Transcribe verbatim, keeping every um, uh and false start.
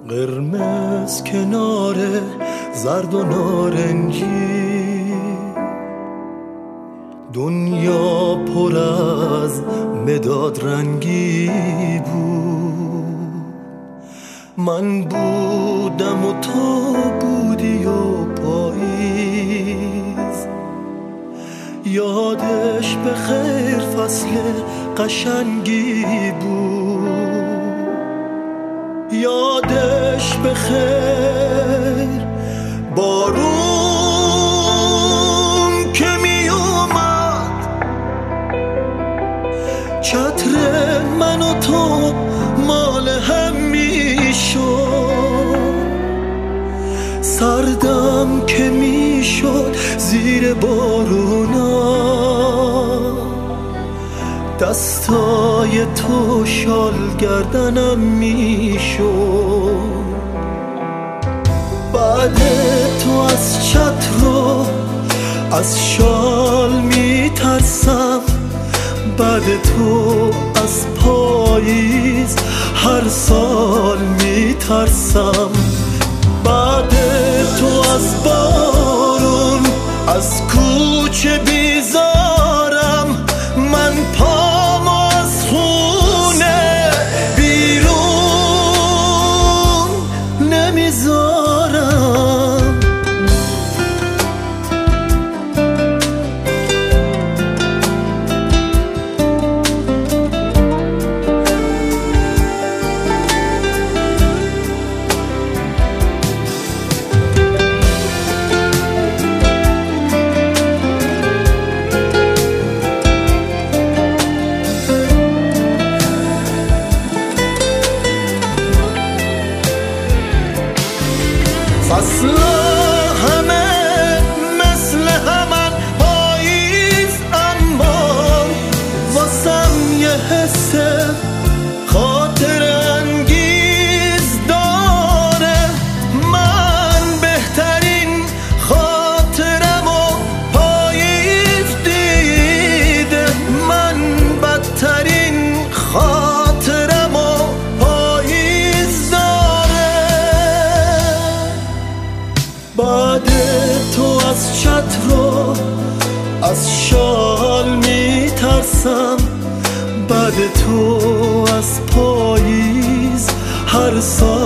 قرمز کنار زرد و نارنجی، دنیا پر از مداد رنگی بود. من بودم و تو بودی و پاییز، یادش به خیر فصل قشنگی بود. یادش به خیر بارون که می اومد، چتر من و تو مال هم می شد، سردم که می شد زیر بارونا، دستای تو شال گردنم می شد. بعد تو از چتر و از شال می ترسم، بعد تو از پاییز هر سال می ترسم. بعد تو از بارون از کوچه بیزارم، من پامو از خونه بیرون نمیذارم. فصلا همه مثل همن پاییز، اما واسم یه حس خاطر انگیز داره. من بهترین خاطرمو پاییز دیده، من بدترین خاطرمو پاییز داره. بعد تو از چتر و از شال می ترسم، بعد تو از پاییز هر سال